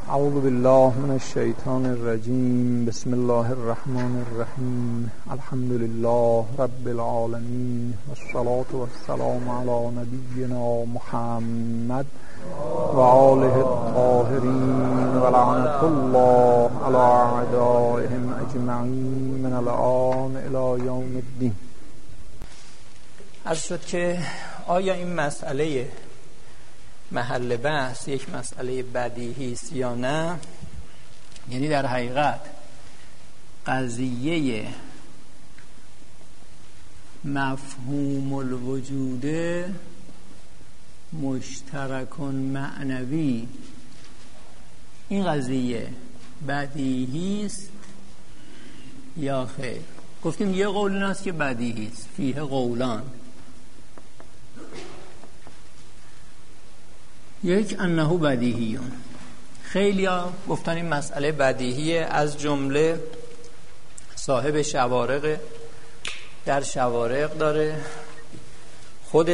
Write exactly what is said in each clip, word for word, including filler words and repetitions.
اعوذ بالله من الشیطان الرجیم. بسم الله الرحمن الرحیم. الحمد لله رب العالمین والصلاة والسلام علی نبینا محمد و آله الطاهرین و لعنة الله علی اعدائهم اجمعین من الآن الی یوم الدین. عرض شد که آیا این مسئله محل بحث یک مسئله بدیهی است یا نه؟ یعنی در حقیقت قضیه مفهوم الوجود مشترک معنوی، این قضیه بدیهی است یا خیر؟ گفتیم یه قول این است که بدیهی است، فیه قولان. یک انه بدیهیون، خیلی ها گفتن این مسئله بدیهیه، از جمله صاحب شوارق در شوارق داره، خود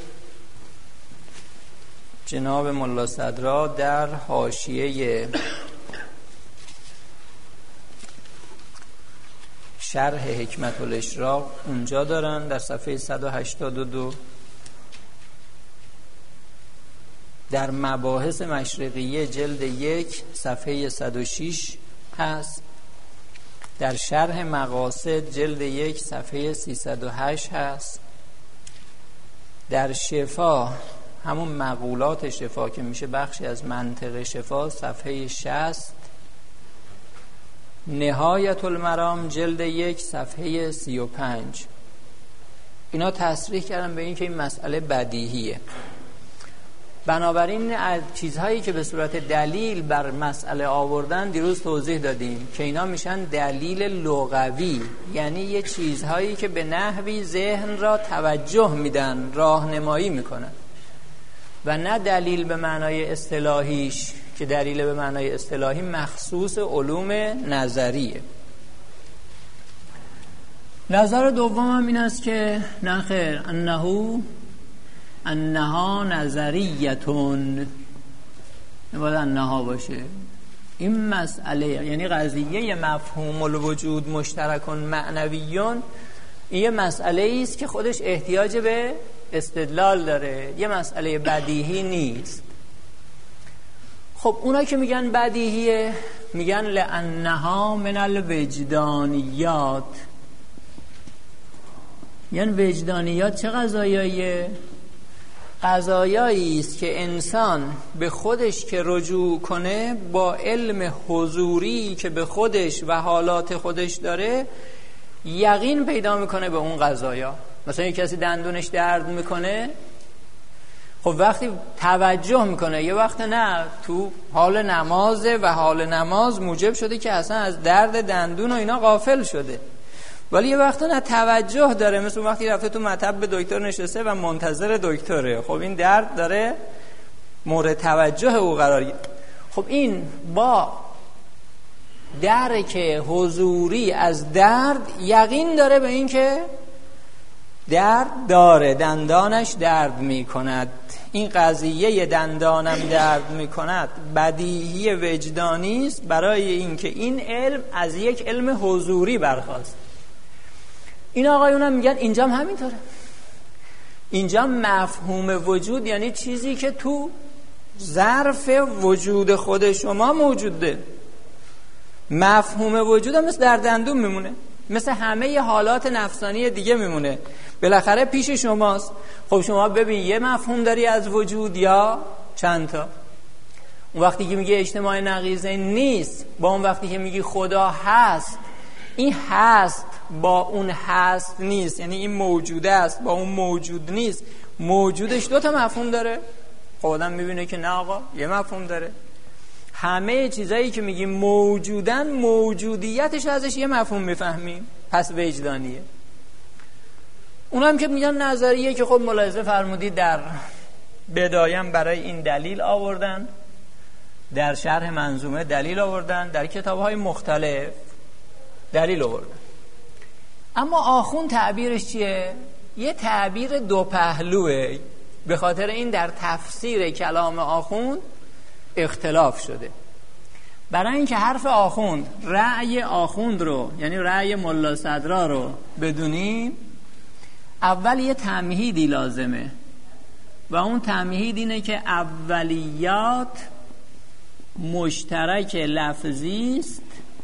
جناب ملا صدرا در حاشیه شرح حکمت الاشراق اونجا دارن در صفحه صد و هشتاد و دو. در مباحث مشرقیه جلد یک صفحه صد و شش هست. در شرح مقاصد جلد یک صفحه سیصد و هشت هست. در شفا، همون مقولات شفا که میشه بخشی از منطق شفا، صفحه شصت. نهایت المرام جلد یک صفحه سی و پنج. اینا تصریح کردن به این که این مسئله بدیهیه. بنابراین چیزهایی که به صورت دلیل بر مسئله آوردن دیروز توضیح دادیم که اینا میشن دلیل لغوی، یعنی یه چیزهایی که به نحوی ذهن را توجه میدن، راهنمایی میکنن، و نه دلیل به معنای اصطلاحیش که دلیل به معنای اصطلاحی مخصوص علوم نظریه. نظر دوم هم این است که نه خیر، انه انها نظریتون، نباید انها باشه. این مسئله یعنی قضیه مفهوم الوجود مشترک معنویون، این یه مسئله است که خودش احتیاج به استدلال داره، یه مسئله بدیهی نیست. خب اونا که میگن بدیهیه میگن لانها من الوجدانیات. یعنی وجدانیات چه قضایاییه؟ قضایایی است که انسان به خودش که رجوع کنه، با علم حضوری که به خودش و حالات خودش داره، یقین پیدا میکنه به اون قضایا. مثلا یک کسی دندونش درد میکنه، خب وقتی توجه میکنه، یه وقت نه تو حال نمازه و حال نماز موجب شده که اصلا از درد دندون و اینا غافل شده، ولی یه وقت نه توجه داره، مثل وقتی رفته تو مطب به دکتر نشسته و منتظر دکتره، خب این درد داره مورد توجه او قرار گرفته. خب این با درک حضوری از درد یقین داره به این که درد داره، دندانش درد می کند. این قضیه دندانم درد می کند بدیهی وجدانی است، برای اینکه این علم از یک علم حضوری برخاست. این آقایون هم میگن اینجا هم همینطوره. اینجا مفهوم وجود یعنی چیزی که تو ظرف وجود خود شما موجوده. مفهوم وجود هم مثل در دندون میمونه، مثل همه حالات نفسانی دیگه میمونه، بالاخره پیش شماست. خب شما ببین یه مفهوم داری از وجود یا چند تا؟ اون وقتی که میگه اجتماع نقیضین نیست با اون وقتی که میگی خدا هست، این هست با اون هست نیست، یعنی این موجوده است با اون موجود نیست. موجودش دو تا مفهوم داره. خب آدم میبینه که نه آقا یه مفهوم داره. همه چیزایی که میگیم موجودن، موجودیتش ازش یه مفهوم میفهمیم، پس وجدانیه. اونا هم که میگن نظریه، که خب ملاحظه فرمودید در بدایم برای این دلیل آوردن، در شرح منظومه دلیل آوردن، در کتاب‌های مختلف دلیل آوردن. اما آخوند تعبیرش چیه؟ یه تعبیر دو پهلوه. به خاطر این در تفسیر کلام آخوند اختلاف شده. برای اینکه حرف آخوند، رأی آخوند رو، یعنی رأی ملا صدرا رو بدونیم، اول یه تمهیدی لازمه و اون تمهید اینه که اولیات مشترک لفظی است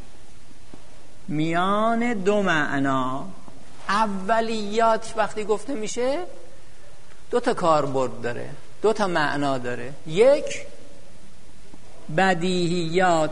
میان دو معنا. اولیات وقتی گفته میشه دو تا کاربرد داره، دو تا معنا داره. یک، بدیهیات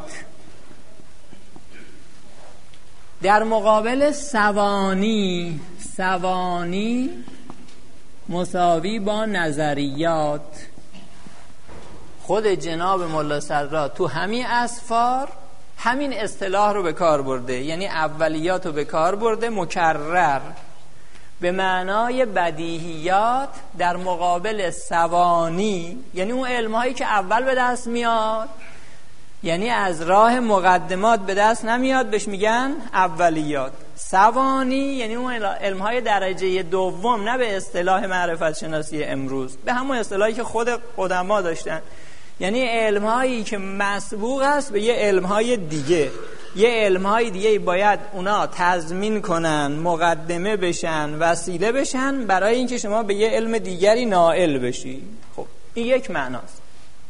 در مقابل سوانی. سوانی مساوی با نظریات. خود جناب ملا صدرا تو همین اسفار همین اصطلاح رو به کار برده، یعنی اولیات رو به کار برده مکرر به معنای بدیهیات در مقابل سوانی، یعنی اون علمهایی که اول به دست میاد، یعنی از راه مقدمات به دست نمیاد، بهش میگن اولیات. سوانی یعنی اون علمهای درجه دوم، نه به اصطلاح معرفت شناسی امروز، به همون اصطلاحی که خود قدما داشتن، یعنی علمهایی که مسبوق است به یه علمهای دیگه. یه علمهای دیگه باید اونا تضمین کنن، مقدمه بشن، وسیله بشن برای اینکه شما به یه علم دیگری نائل بشی. خب این یک معناست.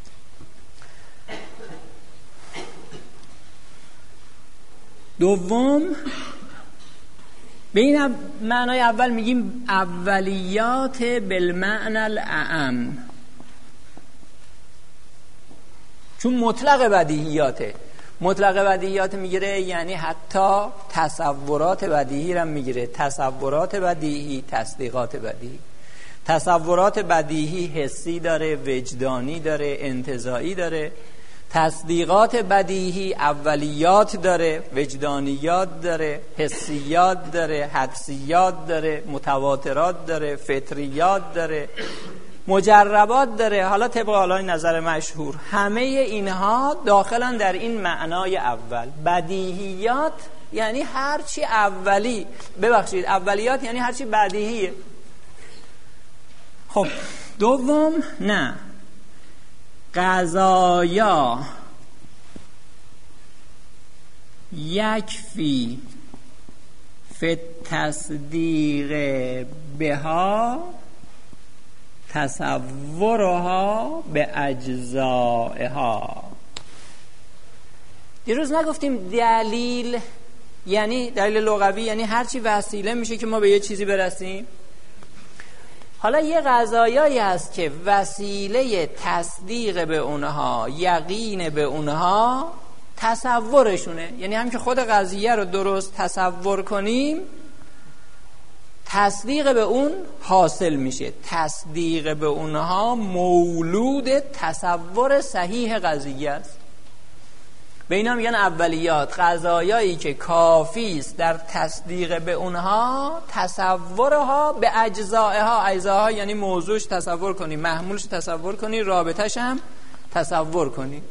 دوم، به این معنای اول میگیم اولیات بالمعنى الاعم، چون مطلق بدیهیاته. مطلق بدیهیات میگیره یعنی حتی تصورات بدیهی رو میگیره. تصورات بدیهی، تصدیقات بدیهی. تصورات بدیهی حسی داره، وجدانی داره، انتزاعی داره. تصدیقات بدیهی اولیات داره، وجدانیات داره، حسیات داره، حدسیات داره، متواترات داره، فطریات داره، مجربات داره. حالا طبق حالای نظر مشهور همه اینها داخلن در این معنای اول. بدیهیات یعنی هرچی اولی، ببخشید اولیات یعنی هرچی بدیهیه. خب دوم، نه، قضایا یکفی فی تصدیق بها تصورها به اجزائها. دیروز نگفتیم دلیل یعنی دلیل لغوی یعنی هرچی وسیله میشه که ما به یه چیزی برسیم. حالا یه قضایایی هست که وسیله تصدیق به اونها، یقین به اونها تصورشونه، یعنی هم که خود قضیه رو درست تصور کنیم تصدیق به اون حاصل میشه. تصدیق به اونها مولود تصور صحیح قضیه است. به اینا میگن اولیات، قضایایی که کافی است در تصدیق به اونها تصورها به اجزائها. اجزاها یعنی موضوعش تصور کنی، محمولش تصور کنی، رابطش هم تصور کنی.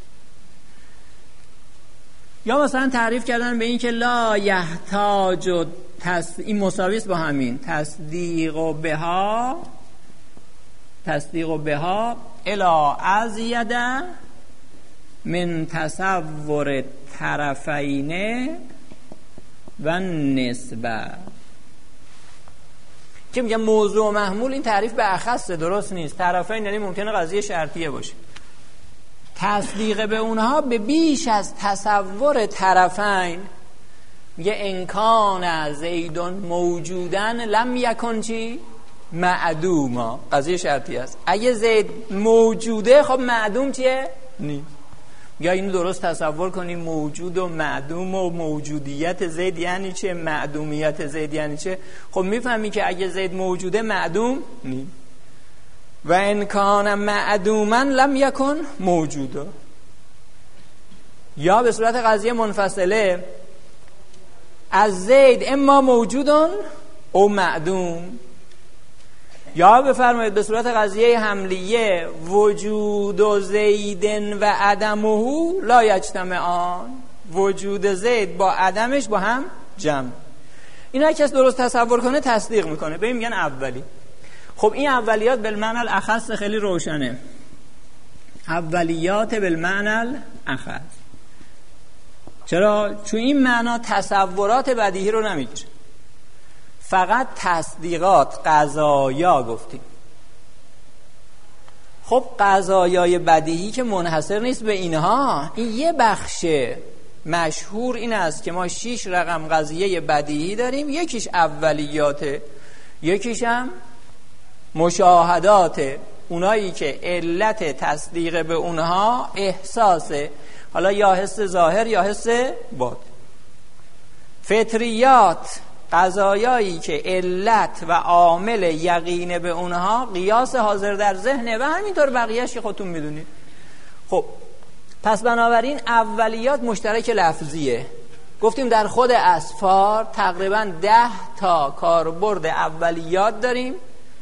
یا مثلا تعریف کردن به این که لا یحتاج تص... این مساوی است با همین تصدیق و بها، تصدیق و بها الی ازید من تصور طرفین و نسبه. که میگم موضوع و محمول، این تعریف به اخصه، درست نیست. طرفین یعنی ممکنه قضیه شرطیه باشه. تصدیق به اونها به بیش از تصور طرفین. میگه انکان زیدون موجودن لم یکن چی؟ معدوما. قضیه شرطی است. اگه زید موجوده خب معدوم چیه؟ نیست. یا اینو درست تصور کنیم، موجود و معدوم و موجودیت زید یعنی چه، معدومیت زید یعنی چه. خب میفهمی که اگه زید موجوده معدوم نیست. و ان کان معدوما لم یکن موجودا. یا به صورت قضیه منفصله، از زید اما موجودون او معدوم. یا بفرمایید به صورت قضیه حملیه، وجود و زیدن و عدمه لا یجتمعان. وجود زید با عدمش با هم جمع. اینا کس درست تصور کنه تصدیق میکنه، به این میگن اولی. خب این اولیات بالمعنى الاخص خیلی روشنه. اولیات بالمعنى الاخص. چرا؟ چون این معنا تصورات بدیهی رو نمیگیره، فقط تصدیقات، قضایا گفتیم. خب قضایای بدیهی که منحصر نیست به اینها، این یه بخش مشهور این است که ما شش رقم قضیه بدیهی داریم، یکیش اولیاته، یکیش هم مشاهداته، اونایی که علت تصدیق به اونها احساسه، حالا یا حس ظاهر یا حس باطن. فطریات، قضایایی که علت و عامل یقین به اونها قیاس حاضر در ذهنه و همینطور بقیهش که خودتون میدونید. خب پس بنابراین اولیات مشترک لفظیه. گفتیم در خود اسفار تقریبا ده تا کاربرد اولیات داریم،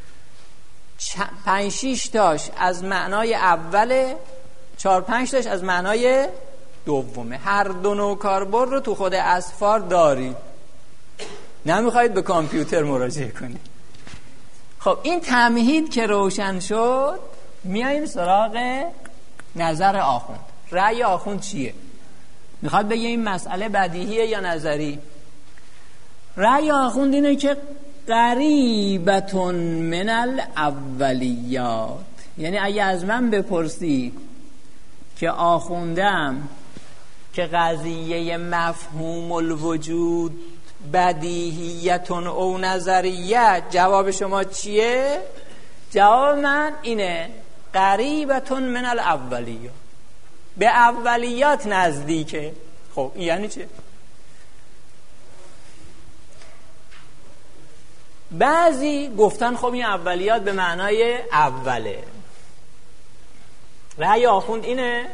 پنج شیش تاش از معنای اوله، چهار پنج تاش از معنای دومه. هر دو نوع کاربرد رو تو خود اسفار دارید، نمیخواید به کامپیوتر مراجعه کنید. خب این تمهید که روشن شد، میاییم سراغ نظر آخوند. رأی آخوند چیه؟ میخواد بگه این مسئله بدیهیه یا نظری؟ رأی آخوند اینه که قریبتون من الاولیات، یعنی اگه از من بپرسی که آخوندم که قضیه مفهوم الوجود بدیهیتون او نظریت، جواب شما چیه؟ جواب من اینه قریبتون من الاولیات، به اولیات نزدیکه. خب این یعنی چه؟ بعضی گفتن خب این اولیات به معنای اوله. رأی آخوند اینه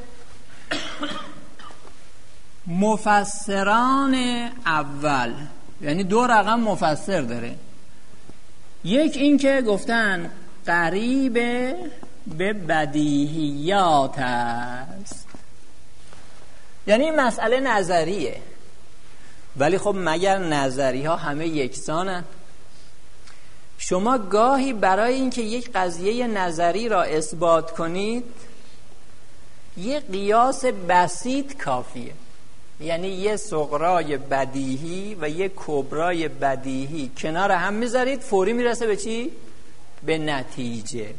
مفسران اول، یعنی دو رقم مفسر داره. یک این که گفتن قریب به بدیهیات است، یعنی این مسئله نظریه. ولی خب مگر نظری ها همه یکسانن؟ شما گاهی برای اینکه یک قضیه نظری را اثبات کنید یه قیاس بسیط کافیه، یعنی یه صغرای بدیهی و یه کبرای بدیهی کنار هم میذارید، فوری میرسه به چی؟ به نتیجه.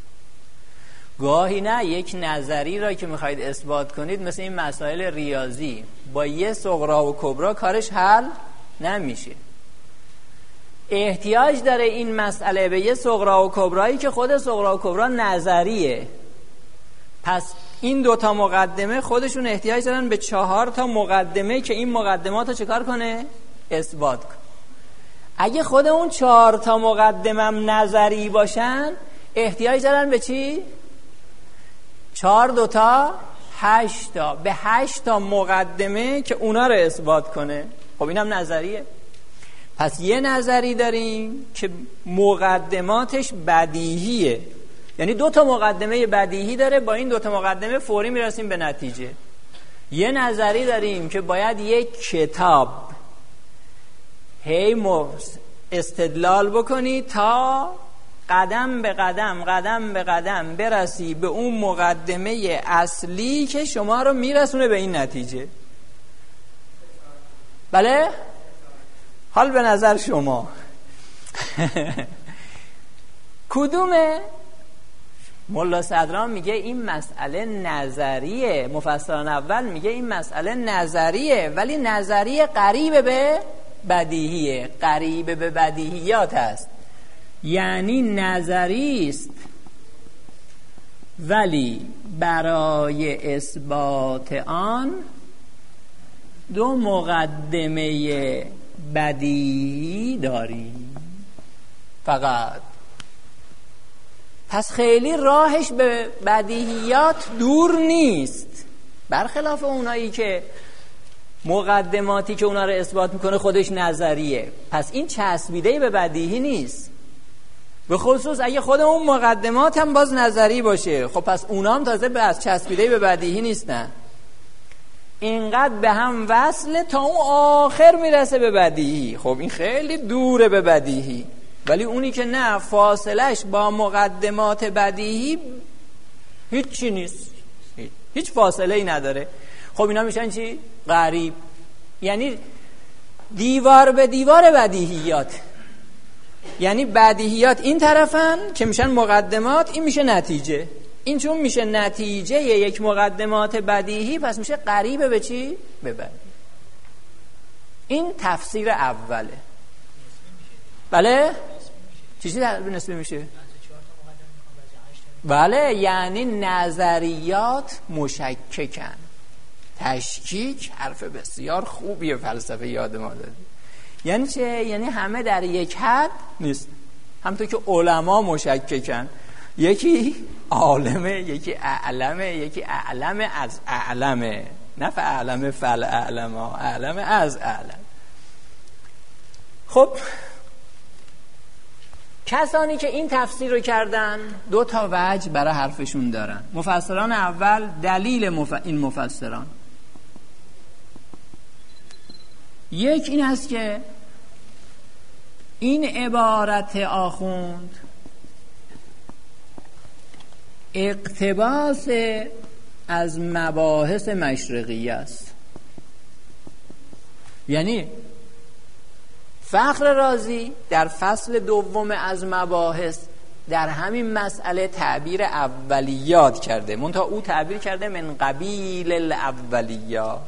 گاهی نه، یک نظری را که میخواید اثبات کنید مثل این مسائل ریاضی، با یه صغرا و کبرا کارش حل نمیشه. احتیاج داره این مسئله به یه صغرا و کبرایی که خود صغرا و کبرا نظریه. پس این دوتا مقدمه خودشون احتیاج دارن به چهار تا مقدمه که این مقدمات رو چکار کنه؟ اثبات کنه. اگه خود اون چهار تا مقدمم نظری باشن احتیاج دارن به چی؟ چهار دوتا هشت تا، به هشت تا مقدمه که اونا رو اثبات کنه. خب اینم نظریه. پس یه نظری داریم که مقدماتش بدیهیه، یعنی دو تا مقدمه بدیهی داره، با این دو تا مقدمه فوری میرسیم به نتیجه. یه نظری داریم که باید یک کتاب هی استدلال بکنی تا قدم به قدم قدم به قدم برسی به اون مقدمه اصلی که شما رو میرسونه به این نتیجه. بله؟ حال به نظر شما کدومه؟ ملا صدران میگه این مسئله نظریه، مفسران اول میگه این مسئله نظریه، ولی نظریه قریب به بدیهیه، قریب به بدیهیات است، یعنی نظری است ولی برای اثبات آن دو مقدمه بدیهی داریم فقط. پس خیلی راهش به بدیهیات دور نیست، برخلاف اونایی که مقدماتی که اونا رو اثبات میکنه خودش نظریه. پس این چسبیده به بدیهی نیست، به خصوص اگه خود اون مقدمات هم باز نظری باشه. خب پس اونا هم تازه به از چسبیده به بدیهی نیستن، اینقدر به هم وصله تا اون آخر میرسه به بدیهی. خب این خیلی دوره به بدیهی. ولی اونی که نه، فاصلش با مقدمات بدیهی هیچی نیست، هیچ فاصله ای نداره. خب اینا میشن چی؟ غریب. یعنی دیوار به دیوار بدیهیات، یعنی بدیهیات این طرفن که میشن مقدمات، این میشه نتیجه. این چون میشه نتیجه یک مقدمات بدیهی، پس میشه قریب به چی؟ به بدیهی. این تفسیر اوله. بله؟ چی چی نسبی میشه؟ بله، یعنی نظریات مشککن. تشکیک حرف بسیار خوبیه فلسفه یاد ما داده. یعنی چه؟ یعنی همه در یک حد نیست. همونطور که علما مشککن، یکی عالمه، یکی اعلمه، یکی اعلمه از اعلمه، نه فاعلمه فل اعلمه، اعلمه از اعلم. خب کسانی که این تفسیر رو کردن دو تا وجه برای حرفشون دارن. مفسران اول دلیل مف... این مفسران یک این هست که این عبارت آخوند اقتباس از مباحث مشرقی است. یعنی فخر رازی در فصل دوم از مباحث در همین مسئله تعبیر اولیات کرده، منتها او تعبیر کرده من قبیل الاولیات.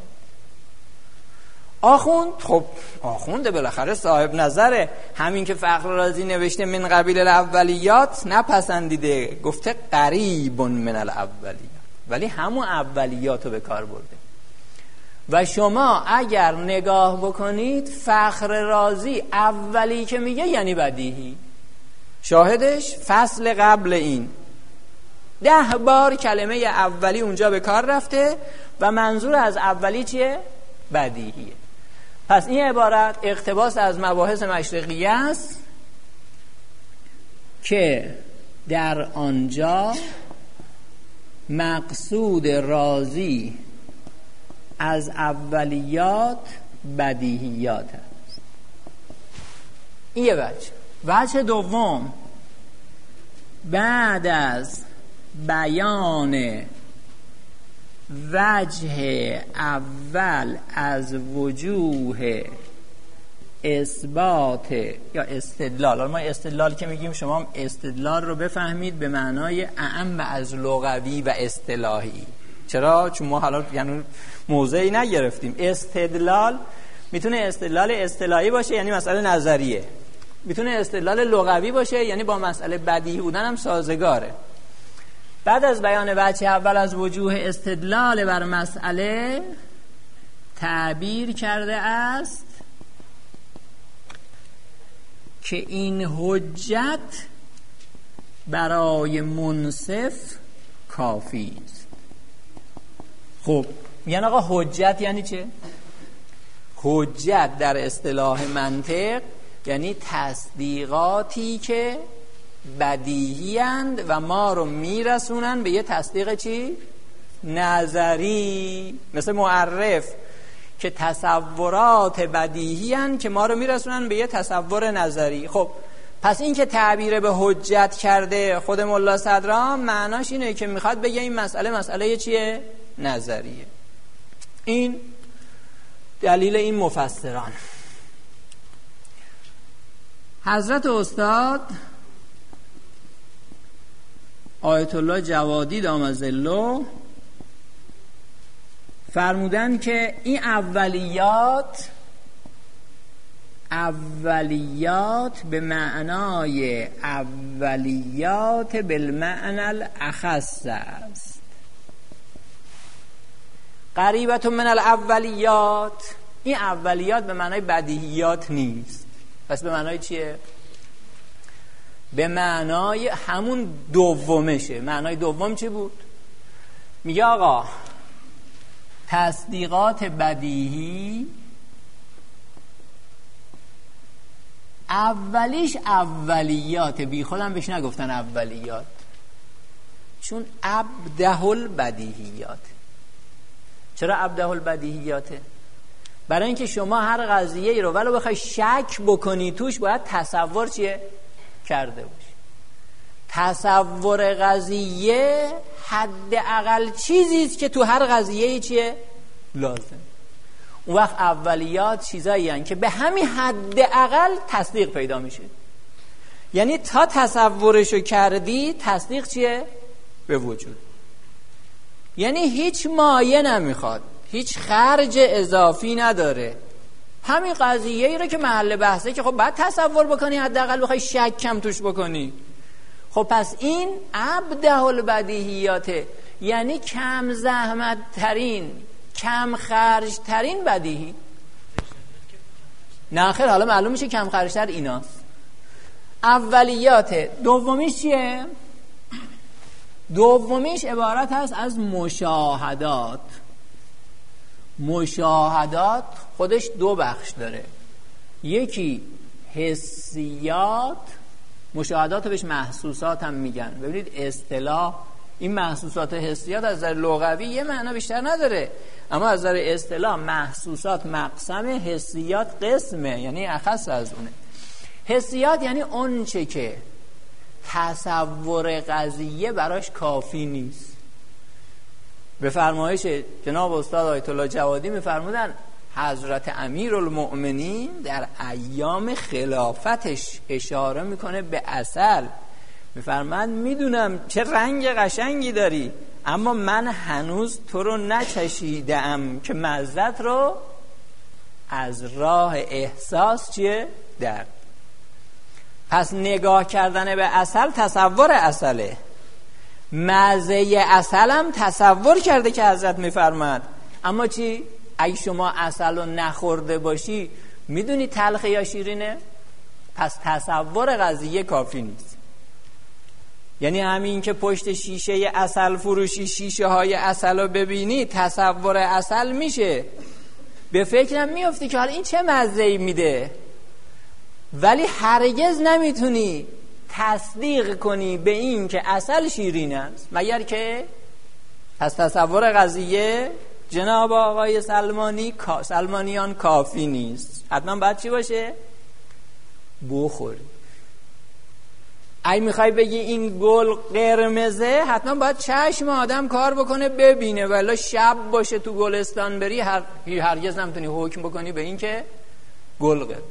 آخوند خب آخونده بالاخره صاحب نظره، همین که فخر رازی نوشته من قبیل الاولیات نپسندیده، گفته قریب من الاولیات، ولی همون اولیات رو به کار برده. و شما اگر نگاه بکنید فخر رازی اولی که میگه یعنی بدیهی. شاهدش فصل قبل این ده بار کلمه اولی اونجا به کار رفته و منظور از اولی چیه؟ بدیهیه. پس این عبارت اقتباس از مباحث مشرقیه است که در آنجا مقصود رازی از اولیات بدیهیات است. این یه وجه. وجه دوم، بعد از بیان وجه اول از وجوه اثبات یا استدلال، ما استدلال که میگیم شما استدلال رو بفهمید به معنای اعم از لغوی و اصطلاحی. چرا؟ چون ما حالا یعنی موضعی نگرفتیم. استدلال میتونه استدلال اصطلاحی باشه، یعنی مسئله نظریه، میتونه استدلال لغوی باشه، یعنی با مسئله بدیهی بودن هم سازگاره. بعد از بیان وجه اول از وجوه استدلال بر مسئله تعبیر کرده است که این حجت برای منصف کافی است. خب یعنی آقا حجت یعنی چه؟ حجت در اصطلاح منطق یعنی تصدیقاتی که بدیهی اند و ما رو میرسونن به یه تصدیق چی؟ نظری. مثل معرف که تصورات بدیهی اند که ما رو میرسونن به یه تصور نظری. خب پس این که تعبیر به حجت کرده خود ملا صدرام معناش اینه که میخواد بگه این مسئله مسئله چیه؟ نظریه. این دلیل این مفسران. حضرت استاد آیت الله جوادی دام ظله فرمودن که این اولیات اولیات به معنای اولیات بالمعنى الاخص است. قریبت من الاولیات، این اولیات به معنای بدیهیات نیست. پس به معنای چیه؟ به معنای همون دومشه. معنای دوم چی بود؟ میگه آقا تصدیقات بدیهی اولیش اولیات، بی خودم بهش نگفتن اولیات، چون ابده البدیهیات. چرا ابده البدیهیاته؟ برای اینکه شما هر قضیه رو ولو بخوای شک بکنی توش باید تصور چیه؟ کرده باشی. تصور قضیه حد اقل چیزیست که تو هر قضیه چیه؟ لازم. اون وقت اولیات چیزایی هستن که به همین حداقل تصدیق پیدا میشه. یعنی تا تصورشو کردی تصدیق چیه؟ به وجود. یعنی هیچ مایه نمیخواد، هیچ خرج اضافی نداره. همین قضیه ای رو که محل بحثه که خب بعد تصور بکنی، حداقل بخوای شک کم توش بکنی. خب پس این ابدع البدیهیاته، یعنی کم زحمت ترین، کم خرج ترین بدیهی. نه خیر، حالا معلوم میشه کم خرج تر ایناست. اولیات. دومیش چیه؟ دومیش عبارت هست از مشاهدات. مشاهدات خودش دو بخش داره. یکی حسیات، مشاهدات بهش محسوسات هم میگن. ببینید اصطلاح این محسوسات حسیات از نظر لغوی یه معنا بیشتر نداره، اما از نظر اصطلاح محسوسات مقسم، حسیات قسمه، یعنی اخص از اونه. حسیات یعنی اون چه که تصور قضیه براش کافی نیست. به فرمایش جناب استاد آیت الله جوادی میفرمودن حضرت امیرالمؤمنین در ایام خلافتش اشاره میکنه به عسل. میفرماند میدونم چه رنگ قشنگی داری، اما من هنوز تو رو نچشیدم که مزت رو از راه احساس چیه؟ درد. پس نگاه کردن به عسل تصور عسله. مزه عسل هم تصور کرده که حضرت میفرماد، اما چی؟ اگه شما عسل رو نخورده باشی میدونی تلخه یا شیرینه؟ پس تصور قضیه کافی نیست. یعنی همین که پشت شیشه عسل فروشی شیشه های عسل رو ببینی تصور عسل میشه، به فکرم میفتی که حالا این چه مزه‌ای میده، ولی هرگز نمیتونی تصدیق کنی به این که عسل شیرین است، مگر که پس تصور قضیه جناب آقای سلمانی سلمانیان کافی نیست. حتما باید چی باشه؟ بخوری. اگه میخوای بگی این گل قرمزه، حتما باید چشم آدم کار بکنه ببینه، ولی شب باشه تو گلستان بری هر هرگز نمیتونی حکم بکنی به این که گل قرمز.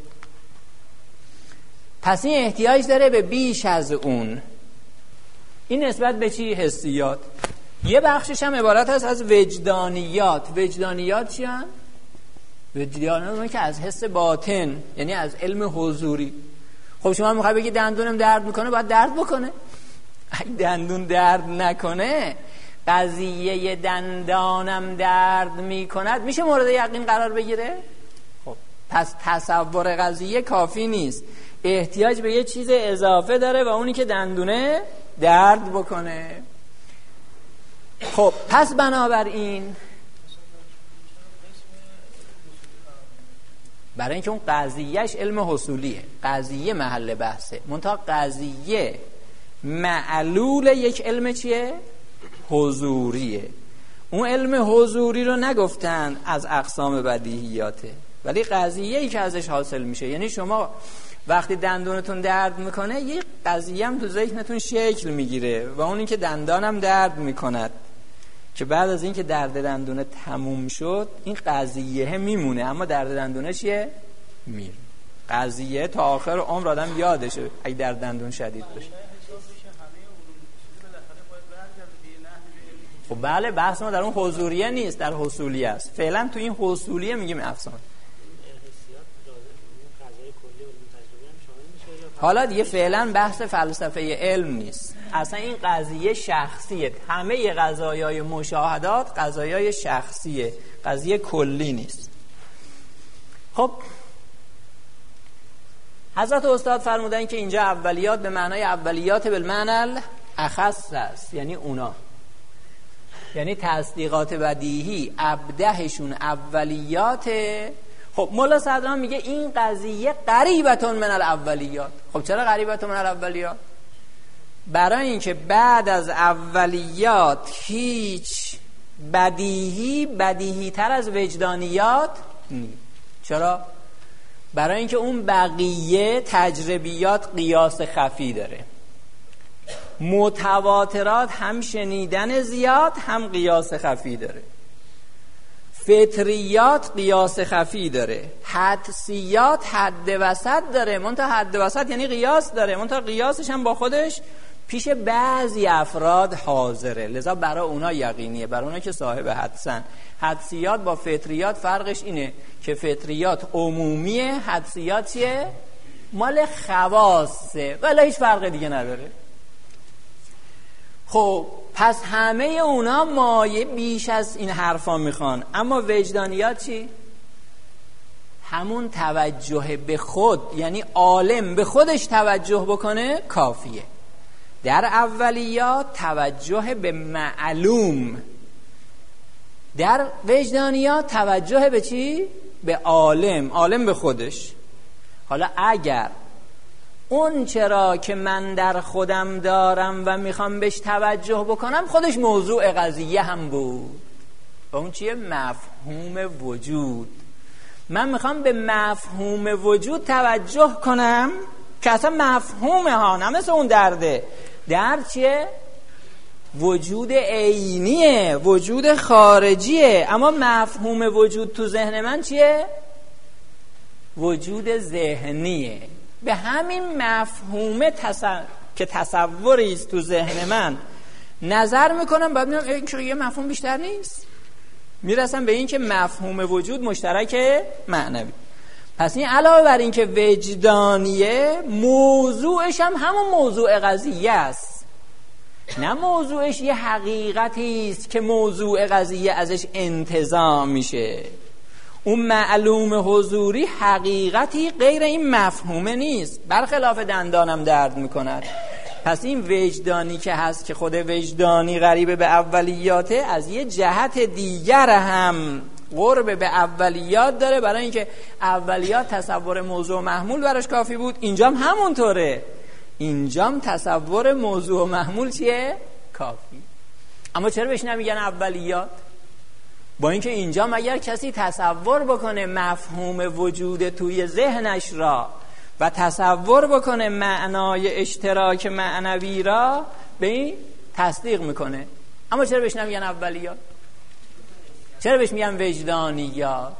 پس این احتیاج داره به بیش از اون. این نسبت به چی؟ حسیات. یه بخشش هم عبارت هست از وجدانیات. وجدانیات چی هست؟ وجدانیات که از حس باطن، یعنی از علم حضوری. خب شما میخوای بگی دندونم درد میکنه، باید درد بکنه. اگه دندون درد نکنه، قضیه دندانم درد میکند میشه مورد یقین قرار بگیره؟ خب پس تصور قضیه کافی نیست، احتیاج به یه چیز اضافه داره و اونی که دندونه درد بکنه. خب پس بنابراین برای اینکه اون قضیهش علم حصولیه، قضیه محل بحثه، منتها قضیه معلول یک علم چیه؟ حضوریه. اون علم حضوری رو نگفتن از اقسام بدیهیاته، ولی قضیه‌ای که ازش حاصل میشه. یعنی شما وقتی دندونتون درد میکنه یه قضیه هم تو ذهنتون شکل میگیره و اونی که دندانم درد میکند، که بعد از این که درد دندونه تموم شد این قضیه میمونه، اما درد دندونه چیه؟ میره. قضیه تا آخر عمر آدم یادشه اگه درد دندون شدید باشه. خب بله، بحث ما در اون حضوریه نیست، در حصولیه است. فعلا تو این حصولیه میگیم افسان. حالا دیگه فعلا بحث فلسفه علم نیست، اصلا این قضیه شخصیه. همه قضایای مشاهدات قضایای شخصیه، قضیه کلی نیست. خب حضرت استاد فرمودن که اینجا اولیات به معنای اولیات بالمعنى اخص است، یعنی اونا، یعنی تصدیقات بدیهی ابدهشون اولیاته. خب مولا صدران میگه این قضیه قریبتون من الاولیات. خب چرا قریبتون من الاولیات؟ برای اینکه بعد از اولیات هیچ بدیهی بدیهی تر از وجدانیات نیست. چرا؟ برای اینکه اون بقیه تجربیات قیاس خفی داره. متواترات هم شنیدن زیاد هم قیاس خفی داره. فطریات قیاس خفی داره، حدسیات حد وسط داره، منتها حد وسط یعنی قیاس داره، منتها قیاسش هم با خودش پیش بعضی افراد حاضره، لذا برای اونا یقینیه، برای اونا که صاحب حدسن. حدسیات با فطریات فرقش اینه که فطریات عمومیه، حدسیات چیه؟ مال خواصه، ولی هیچ فرق دیگه نداره. خب پس همه اونا مایه بیش از این حرفا میخوان، اما وجدانیات چی؟ همون توجه به خود، یعنی عالم به خودش توجه بکنه کافیه. در اولیات توجه به معلوم، در وجدانیات توجه به چی؟ به عالم، عالم به خودش. حالا اگر اون چرا که من در خودم دارم و میخوام بهش توجه بکنم خودش موضوع قضیه هم بود، و اون چیه؟ مفهوم وجود. من میخوام به مفهوم وجود توجه کنم که اصلا مفهومه ها، نه مثل اون درده. درد چیه؟ وجود عینیه، وجود خارجیه، اما مفهوم وجود تو ذهن من چیه؟ وجود ذهنیه. به همین مفهوم تصور... که تصوری است تو ذهن من نظر میکنم، بعد میگم این یه مفهوم بیشتر نیست، میرسم به این که مفهوم وجود مشترک معنوی. پس این علاوه بر این که وجدانیه، موضوعش هم همون موضوع قضیه است، نه موضوعش یه حقیقتی است که موضوع قضیه ازش انتزاع میشه. اون معلوم حضوری حقیقتی غیر این مفهومه نیست، برخلاف دندانم درد میکند. پس این وجدانی که هست که خود وجدانی غریبه به اولیاته، از یه جهت دیگر هم قرب به اولیات داره، برای اینکه اولیات تصور موضوع محمول براش کافی بود، اینجام همونطوره، اینجام تصور موضوع محمول چیه؟ کافی. اما چرا بهش نمیگن اولیات؟ با اینکه اینجا مگر کسی تصور بکنه مفهوم وجود توی ذهنش را و تصور بکنه معنای اشتراک معنوی را، به این تصدیق میکنه. اما چرا بهش نمیگن اولیات؟ چرا بهش میگن وجدانیات؟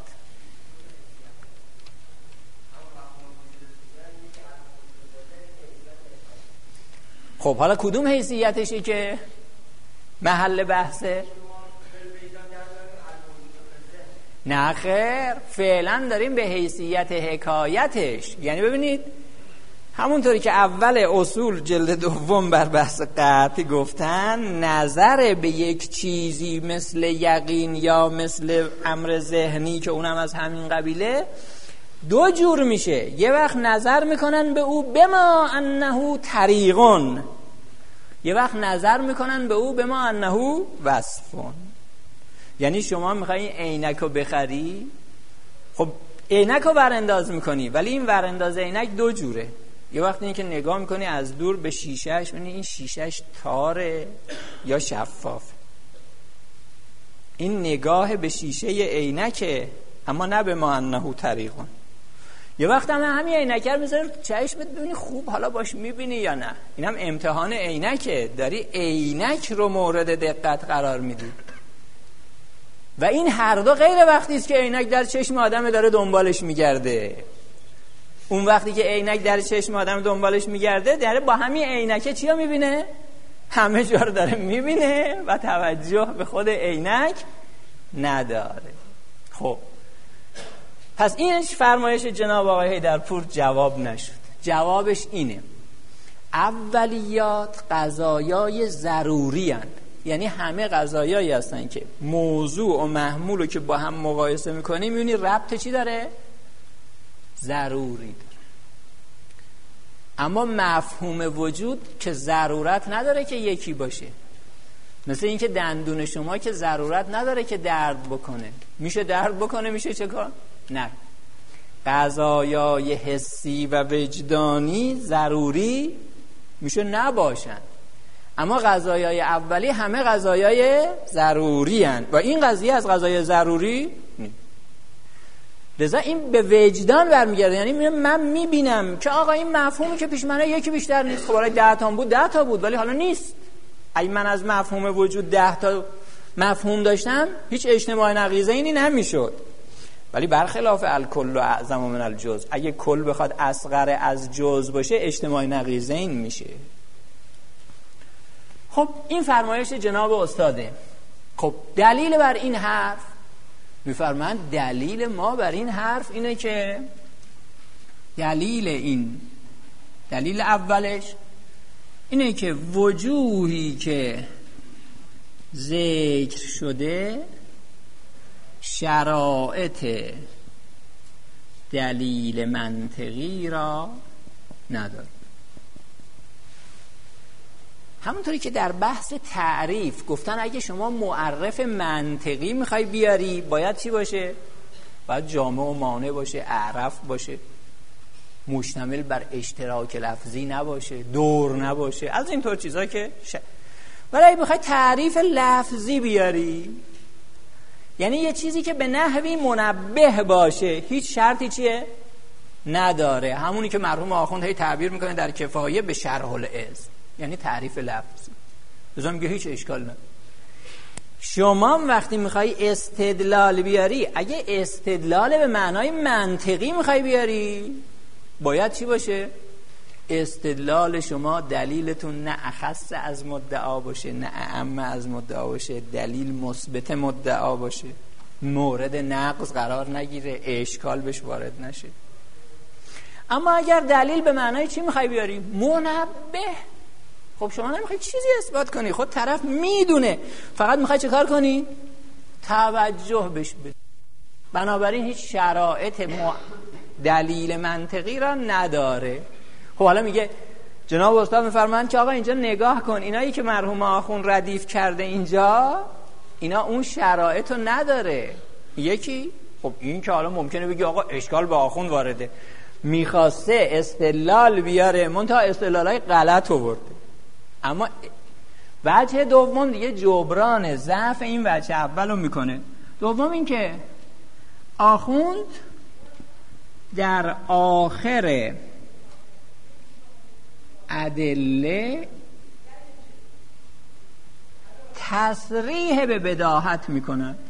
خب حالا کدوم حیثیتشه که محل بحثه؟ نه خیر، فعلا داریم به حیثیت حکایتش. یعنی ببینید همونطوری که اول اصول جلد دوم بر بحث قطع گفتن، نظر به یک چیزی مثل یقین یا مثل امر ذهنی که اونم از همین قبیله دو جور میشه. یه وقت نظر میکنن به او بما انه طریقون، یه وقت نظر میکنن به او بما انه وصفون. یعنی شما میخوایی عینک رو بخری، خب عینک رو ورانداز میکنی، ولی این ورانداز عینک دو جوره. یه وقت این که نگاه میکنی از دور به شیشهش، میبینی این شیشهش تاره یا شفاف. این نگاه به شیشه عینکه، اما نه به ما انه طریقون. یه وقت هم همین عینکه رو میذاری چشمت ببینی خوب حالا باش میبینی یا نه. اینم امتحان عینکه، داری عینک رو مورد دقت قرار میدی. و این هر دو غیر وقتی است که عینک در چشم آدم داره دنبالش میگرده. اون وقتی که عینک در چشم آدم دنبالش میگرده، داره با همین عینکه چیا میبینه؟ همه جا رو داره میبینه و توجه به خود عینک نداره. خب پس اینش فرمایش جناب آقای حیدرپور جواب نشد. جوابش اینه: اولیات قضایای ضروری هستند. یعنی همه قضایایی هستن که موضوع و محمول رو که با هم مقایسه میکنی میبینی ربط چی داره؟ ضروری داره. اما مفهوم وجود که ضرورت نداره که یکی باشه. مثل این که دندون شما که ضرورت نداره که درد بکنه، میشه درد بکنه، میشه چه کار؟ نه. قضایای حسی و وجدانی ضروری میشه نباشن، اما قضایای اولی همه قضایای ضروری هن و این قضیه از قضایای ضروری نیست. لذا این به وجدان برمیگرده. یعنی من میبینم که آقا این مفهومی که پیش منه یکی بیشتر نیست. خب حالا ده تا بود ده تا بود ولی حالا نیست. اگه من از مفهوم وجود ده تا مفهوم داشتم هیچ اجتماع نقیضه اینی نمیشد. ولی برخلاف الکل و اعظم من الجزء، اگه کل بخواد اصغر از جزء باشه اجتماع نقیضه این میشه. خب این فرمایش جناب استاده. خب دلیل بر این حرف میفرمایند دلیل ما بر این حرف اینه که دلیل این دلیل اولش اینه که وجوهی که ذکر شده شرایط دلیل منطقی را نداره. همونطوری که در بحث تعریف گفتن اگه شما معرف منطقی میخوای بیاری باید چی باشه؟ باید جامع و مانع باشه، اعرف باشه، مشتمل بر اشتراک لفظی نباشه، دور نباشه، از اینطور چیزا که ش... ولی اگه بخوای تعریف لفظی بیاری، یعنی یه چیزی که به نحوی منبه باشه، هیچ شرطی چیه؟ نداره. همونی که مرحوم آخوند هی تعبیر میکنه در کفایه به شرح العز، یعنی تعریف لفظی. بذار میگه هیچ اشکال نداره. شما وقتی میخوای استدلال بیاری، اگه استدلال به معنای منطقی میخوای بیاری باید چی باشه؟ استدلال شما دلیلتون نه اخص از مدعا باشه نه اعم از مدعا باشه، دلیل مثبت مدعا باشه، مورد نقض قرار نگیره، اشکال بهش وارد نشه. اما اگر دلیل به معنای چی میخوای بیاری؟ منبه. خب شما نمیخوای چیزی اثبات کنی، خود طرف میدونه، فقط میخوای چه کار کنی؟ توجه بهش بدی. بنابراین هیچ شرایط م... دلیل منطقی را نداره. خب حالا میگه جناب استاد میفرمایند که آقا اینجا نگاه کن، اینایی که مرحوم آخوند ردیف کرده اینجا، اینا اون شرایط رو نداره. یکی خب این که حالا ممکنه بگی آقا اشکال به آخوند وارده، میخواسته استدلال بیاره منتها استدلالای غلط آورده. اما وجه دوم دیگه جبران ضعف این وجه اولو میکنه. دوم این که آخوند در آخر ادله تصریح به بداهت میکنند.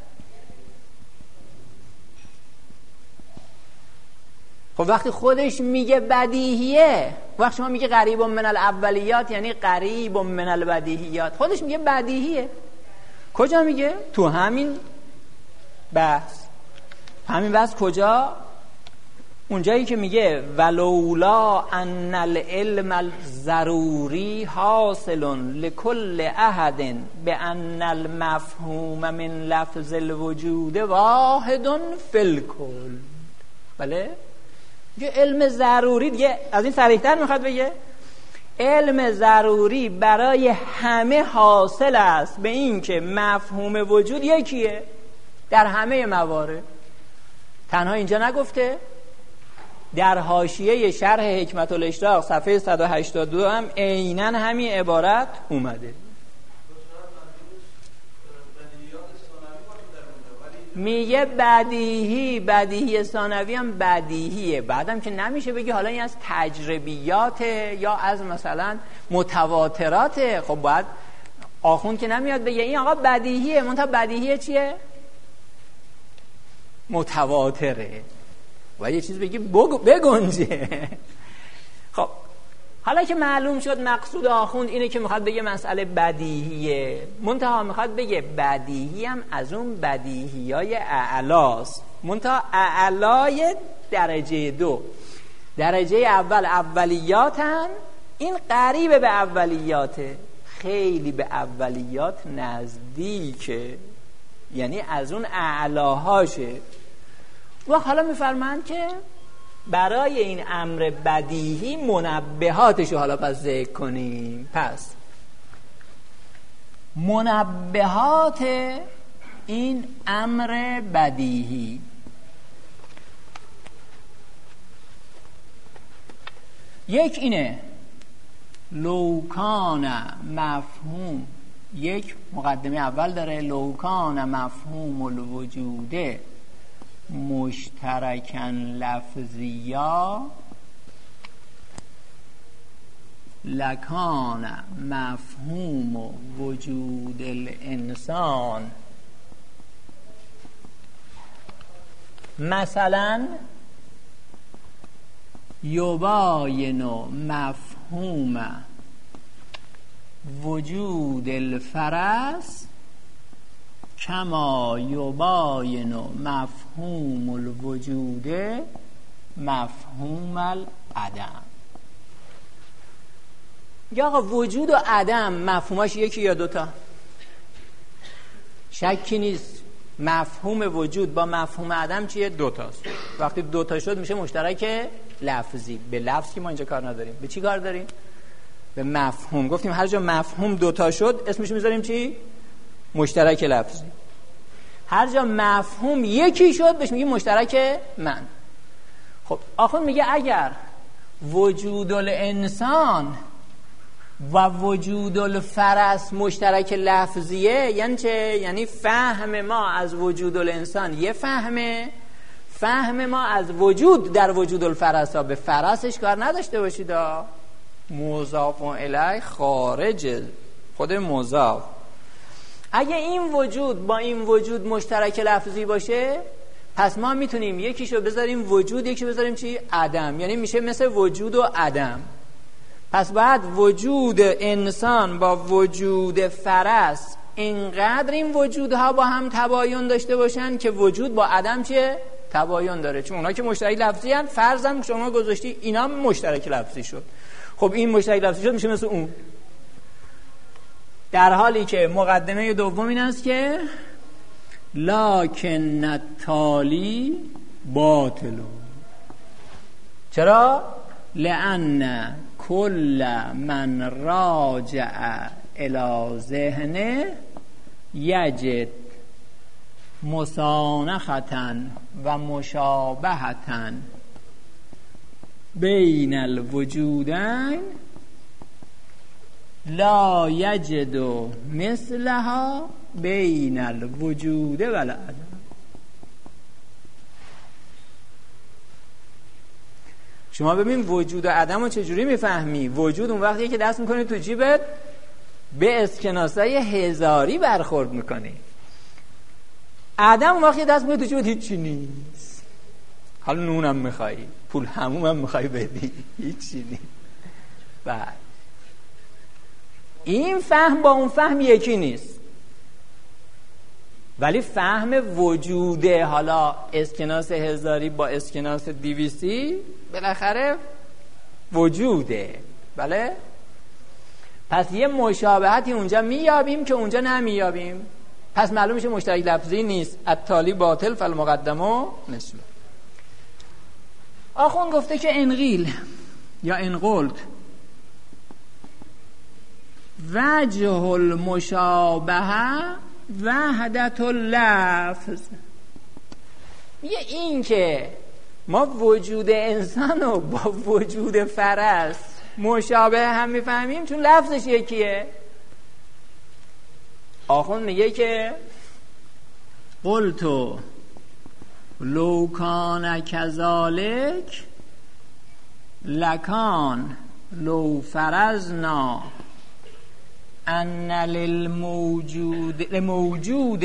خب وقتی خودش میگه بدیهیه، وقتی شما میگه قریب من الاولیات یعنی قریب من البدیهیات، خودش میگه بدیهیه. کجا میگه؟ تو همین بحث. همین بحث کجا؟ اونجایی که میگه ولولا ان العلم الضروری حاصل لكل احد بان المفهوم من لفظ الوجود واحد فی الکل. بله؟ یه علم ضروری دیگه از این صریح‌تر میخواد بگه علم ضروری برای همه حاصل است به این که مفهوم وجود یکیه در همه موارد. تنها اینجا نگفته، در حاشیه شرح حکمت الاشراق صفحه صد و هشتاد و دو هم عیناً همین عبارت اومده. میگه بدیهی، بدیهی ثانوی هم بدیهیه. بعدم که نمیشه بگی حالا این از تجربیات یا از مثلا متواتراته. خب باید آخوند که نمیاد بگه این آقا بدیهیه، منتها بدیهیه چیه؟ متواتره. و یه چیز بگی بگنجه. خب حالا که معلوم شد مقصود آخوند اینه که میخواد بگه مسئله بدیهیه، منتها میخواد بگه بدیهی هم از اون بدیهیای اعلاست، منتها اعلای درجه دو. درجه اول اولیاتن، این قریب به اولیاته، خیلی به اولیات نزدیکه، یعنی از اون اعلاهاشه. و حالا میفرمایند که برای این امر بدیهی منبهاتشو حالا پس ذکر کنیم. پس منبهات این امر بدیهی، یک اینه لوکان مفهوم، یک مقدمه اول داره، لوکان مفهوم الوجوده مشترکن لفظیا لکان مفهوم وجود الانسان مثلا یباین مفهوم وجود الفرس کما یباین مفهوم الوجود مفهوم العدم. یا آقا وجود و عدم مفهوماش یکی یا دوتا؟ شکی نیست مفهوم وجود با مفهوم عدم چیه؟ دوتاست. وقتی دوتا شد میشه مشترک لفظی. به لفظ که ما اینجا کار نداریم. به چی کار داریم؟ به مفهوم. گفتیم هر جا مفهوم دوتا شد اسمش میذاریم چی؟ مشترک لفظی. هر جا مفهوم یکی شد بهش میگیم مشترک من. خب آخون میگه اگر وجود الانسان و وجود الفرس مشترک لفظیه یعنی چه؟ یعنی فهم ما از وجود الانسان یه فهمه، فهم ما از وجود در وجود الفرس ها به فرسش کار نداشته باشید. مضاف الیه خارج خود مضاف. اگه این وجود با این وجود مشترک لفظی باشه پس ما میتونیم یکیشو بذاریم وجود یکیشو بذاریم چی؟ عدم. یعنی میشه مثل وجود و عدم. پس باید وجود انسان با وجود فرس اینقدر این وجودها با هم تباین داشته باشن که وجود با عدم چیه؟ تباین داره. چون اونا که مشترک لفظی هن فرضاً شما گذاشتی اینا مشترک لفظی شد. خب این مشترک لفظی شد میشه مثل اون. در حالی که مقدمه دوم این است که لکن التالی باطل. چرا؟ لأن کل من راجع الى ذهنه یجد مسانخة و مشابهة بین الوجودین لا یجد مثلها بین الوجود و العدم. شما ببین وجود و عدم رو چجوری میفهمی؟ وجود اون وقتیه که دست میکنی تو جیبت به اسکناسای هزاری برخورد میکنی. عدم اون وقتی دست میکنی تو جیبت هیچی نیست. حالا نونم میخوایی، پول همومم میخوایی بدی، هیچی نیست. بعد این فهم با اون فهم یکی نیست. ولی فهم وجوده حالا اسکناس هزاری با اسکناس دیویسی بالاخره وجوده. بله؟ پس یه مشابهتی اونجا میابیم که اونجا نمیابیم. پس معلوم میشه مشترک لفظی نیست. التالی باطل فالمقدمه مثله. آخون گفته که انقیل یا انقلت وجه المشابهه وحدت اللفظ. میگه این که ما وجود انسان رو با وجود فرس مشابه هم میفهمیم چون لفظش یکیه. آخون میگه که قلتو لو کان کذالک لکان لو فرضنا ان للموجود لموجود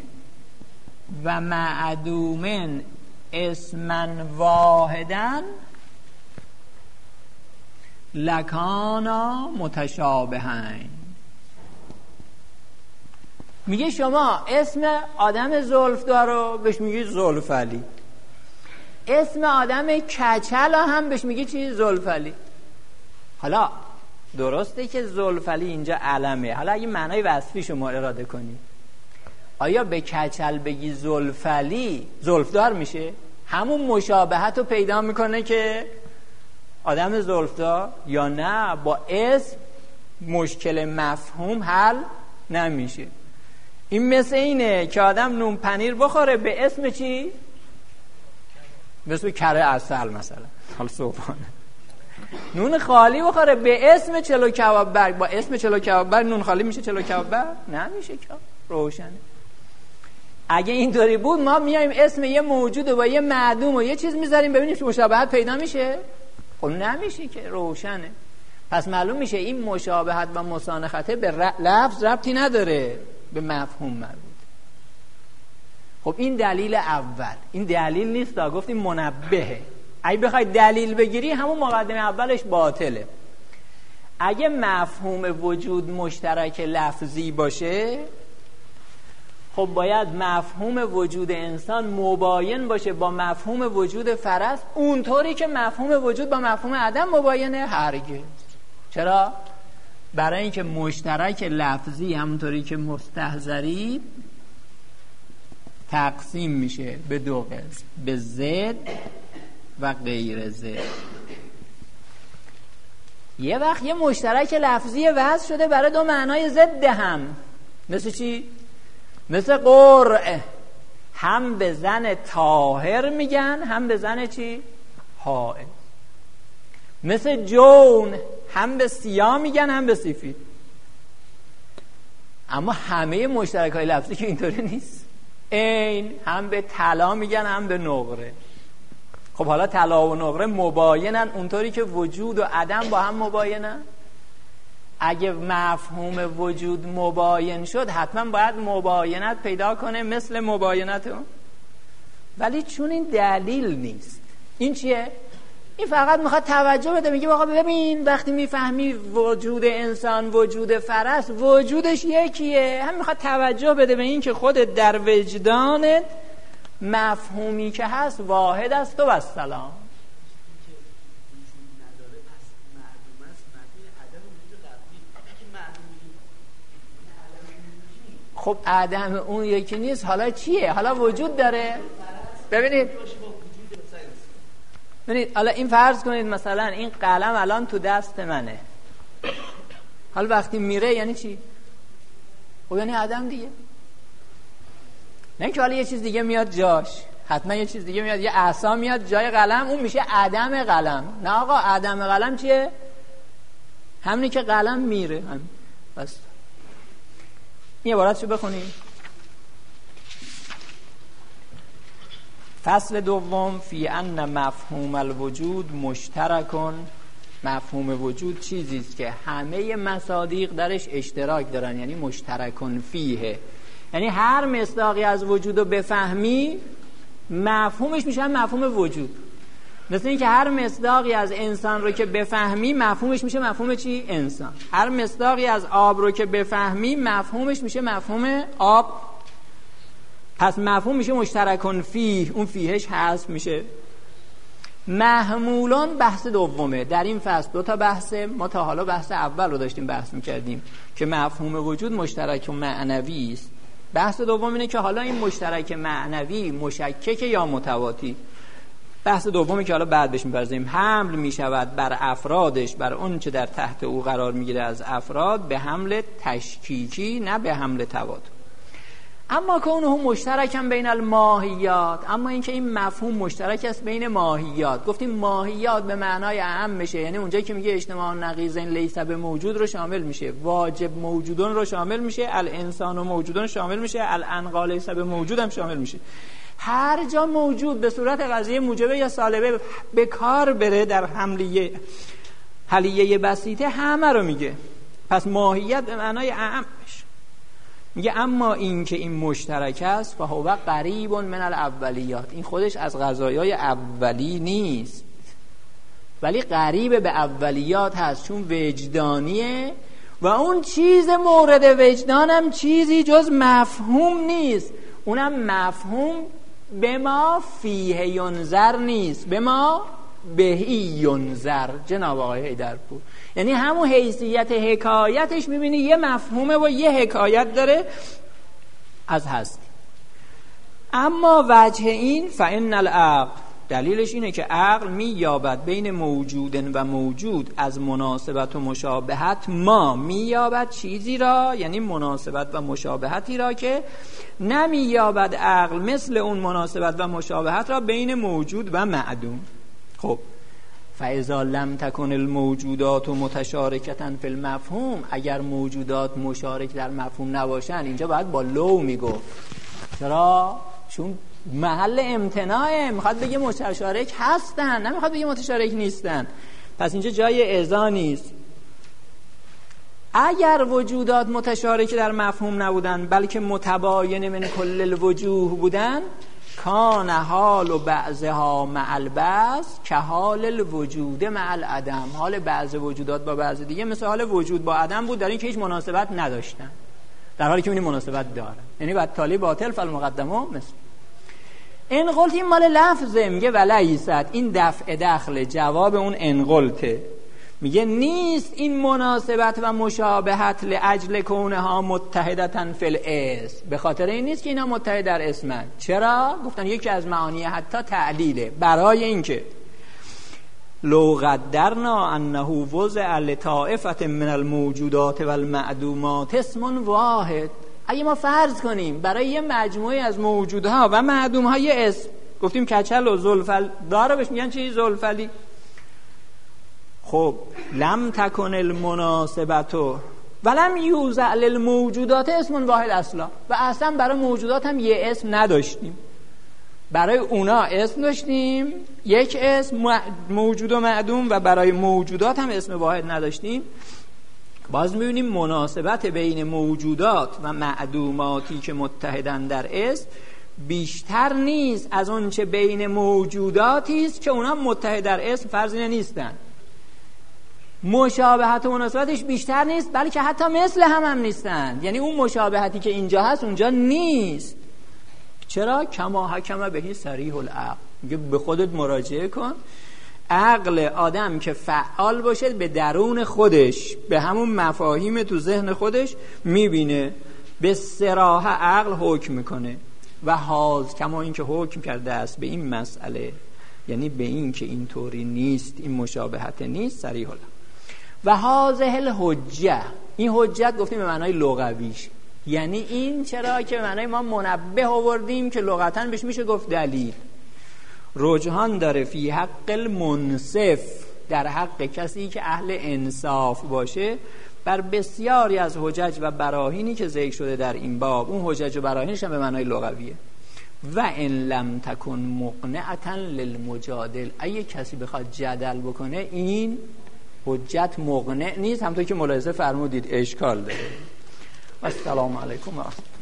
و معدوم اسما واحدا لکانا متشابهین. میگه شما اسم آدم زلفدار رو بهش میگی زلفعلی، اسم آدم کچل هم بهش میگی چی؟ زلفعلی. حالا درسته که زلفعلی اینجا علمه. حالا اگه معنای وصفی شما اراده کنی آیا به کچل بگی زلفعلی زلفدار میشه؟ همون مشابهت رو پیدا میکنه که آدم زلفدار، یا نه با اسم مشکل مفهوم حل نمیشه. این مثل اینه که آدم نون پنیر بخوره به اسم چی؟ به اسم کره عسل مثلا، حالا صبحانه. نون خالی بخوره به اسم چلو کباب برگ، با اسم چلو کباب برگ نون خالی میشه چلو کباب برگ؟ نمیشه که. روشنه. اگه اینطوری بود ما میایم اسم یه موجود و با یه معدوم و یه چیز میذاریم ببینیم که مشابهت پیدا میشه؟ خب نمیشه که. روشنه. پس معلوم میشه این مشابهت و مسانخته به لفظ ربطی نداره، به مفهوم مربوط. خب این دلیل اول. این دلیل نیست، دا گفتیم منبهه. اگه بخوای دلیل بگیری همون مقدمه اولش باطله. اگه مفهوم وجود مشترک لفظی باشه، خب باید مفهوم وجود انسان مباین باشه با مفهوم وجود فرس، اونطوری که مفهوم وجود با مفهوم عدم مباینه هرگز. چرا؟ برای اینکه مشترک لفظی همونطوری که مستحضری تقسیم میشه به دو قسم، به ضد و غیر ضد. یه وقت یه مشترک لفظی وضع شده برای دو معنای ضد هم. مثل چی؟ مثل قرع، هم به زن طاهر میگن، هم به زن چی؟ حائض. مثل جون، هم به سیاه میگن هم به سفید. اما همه مشترکای لفظی که اینطوری نیست. این هم به طلا میگن هم به نقره. خب حالا طلا و نقره مباینن اونطوری که وجود و عدم با هم مباینن. اگه مفهوم وجود مباین شد حتما باید مباینت پیدا کنه مثل مباینت اون. ولی چون این دلیل نیست، این چیه؟ این فقط میخواد توجه بده، میگه آقا ببین وقتی میفهمی وجود انسان وجود فرس وجودش یکیه، هم میخواد توجه بده به این که خودت در وجدانت مفهومی که هست واحد است و السلام. خب عدم اون یکی نیست، حالا چیه؟ حالا وجود داره. ببینید ببینید حالا این فرض کنید مثلا این قلم الان تو دست منه، حالا وقتی میره یعنی چی؟ خب یعنی عدم دیگه. نه که حالا یه چیز دیگه میاد جاش، حتما یه چیز دیگه میاد، یه عصا میاد جای قلم، اون میشه عدم قلم. نه آقا، عدم قلم چیه؟ همینی که قلم میره. هم بس این عبارتشو بخونیم. فصل دوم، فی ان مفهوم الوجود مشترکن. مفهوم وجود چیزی است که همه مصادیق درش اشتراک دارن، یعنی مشترکن فیه، یعنی هر مصداقی از وجود رو بفهمی مفهومش میشه مفهوم وجود. مثل این که هر مصداقی از انسان رو که بفهمی مفهومش میشه مفهوم چی؟ انسان. هر مصداقی از آب رو که بفهمی مفهومش میشه مفهوم آب. پس مفهوم میشه مشترکن فیه، اون فیهش حذف میشه. محمولان بحث دومه. در این فصل دو تا بحثه، ما تا حالا بحث اول رو داشتیم بحث میکردیم که مفهوم وجود مشترک و معنوی است. بحث دوم اینه که حالا این مشترک معنوی مشکک یا متواتی. بحث دومی که حالا بعد بهش می‌پردازیم، حمل میشود بر افرادش، بر اون چه در تحت او قرار میگیره از افراد، به حمل تشکیکی نه به حمل تواتر. اما که اونها مشترکن بین الماهیات، اما اینکه این مفهوم مشترک است بین ماهیات. گفتیم ماهیات به معنای اعم میشه، یعنی اونجایی که میگه اجتماع نقیضین لیس به موجود رو شامل میشه، واجب موجودون رو شامل میشه، الانسان و موجودون شامل میشه، الانقا لیس به موجود هم شامل میشه. هر جا موجود به صورت قضیه موجبه یا سالبه به کار بره در حملیه حلیه بسیطه همه رو میگه. پس ماهیت به معنای اعم میشه. میگه اما این که این مشترک است فهو قریب من الاولیات، این خودش از قضایای اولی نیست ولی قریب به اولیات هست، چون وجدانیه و اون چیز مورد وجدانم چیزی جز مفهوم نیست، اونم مفهوم به ما فیه ینظر نیست، به ما بهی ینظر. جناب آقای حیدرپور، یعنی همون حیثیت حکایتش میبینی یه مفهومه و یه حکایت داره از هستی. اما وجه این فإن العقل، دلیلش اینه که عقل مییابد بین موجود و موجود از مناسبت و مشابهت، ما مییابد چیزی را، یعنی مناسبت و مشابهتی را که نمییابد عقل مثل اون مناسبت و مشابهت را بین موجود و معدوم. خب فاذا لم تکن الموجودات متشارکتا فی المفهوم، اگر موجودات مشارک در مفهوم نباشن، اینجا باید با لو میگفت. چرا؟ چون محل امتناعه، میخواد بگه متشارک هستن، نمیخواد بگه متشارک نیستن. پس اینجا جای اذا نیست. اگر وجودات متشارک در مفهوم نبودن بلکه متباین من کل الوجوه بودن، کان حال و بعضها مع البعض که حال الوجود مع العدم. حال بعض وجودات با بعض دیگه مثل حال وجود با عدم بود، در این که هیچ مناسبت نداشتن، در حالی که اونی مناسبت داره. یعنی بعد تالی باطل فالمقدمه مثل این قلت. این مال لفظه، میگه ولیست، این دفع دخل جواب اون انقلته. میگه نیست این مناسبت و مشابهت لاجل کونها متحدتن فی الاسم، به خاطر این نیست که اینا متحد در اسمن. چرا؟ گفتن یکی از معانی حتی تعلیله، برای اینکه لو قدرنا انه وضع لطائفه من الموجودات والمعدومات اسم واحد، اگه ما فرض کنیم برای یه مجموعه از موجودها و معدومهای اسم، گفتیم کچل و زلفل داره، بهش میگن چی؟ زلفلی. خب لم تکن المناسبت ولم یوزع للموجودات اسم واحد اصلا، و اصلا برای موجودات هم یه اسم نداشتیم، برای اونا اسم داشتیم یک اسم موجود و معدوم، و برای موجودات هم اسم واحد نداشتیم. باز میبینیم مناسبت بین موجودات و معدوماتی که متحدن در اسم بیشتر نیست از اون چه بین موجوداتی است که اونا متحد در اسم فرضی نیستن. مشابهت و مناسبتش بیشتر نیست، بلکه حتی مثل هم هم نیستن. یعنی اون مشابهتی که اینجا هست اونجا نیست. چرا؟ کما حکم بهی صریح العقل. میگه به خودت مراجعه کن، عقل آدم که فعال باشه به درون خودش، به همون مفاهیم تو ذهن خودش میبینه، به صراحت عقل حکم میکنه. و حاز کما این که حکم کرده است به این مسئله، یعنی به این که این طوری نیست، این مشابهت نیست، صریح العقل. و هازه الحجه، این حجت گفتیم به معنای لغویش، یعنی این چرا که به معنای ما منبه آوردیم که لغتاً بهش میشه گفت دلیل. رجحان داره فی حق المنصف، در حق کسی که اهل انصاف باشه، بر بسیاری از حجج و براهینی که ذکر شده در این باب. اون حجج و براهینش هم به معنای لغویه. و ان لم تکن مقنعه للمجادل، اگه کسی بخواد جدل بکنه این حجت مقنع نیست، همونطور که ملاحظه فرمودید اشکال داره. و السلام علیکم و رحمت الله.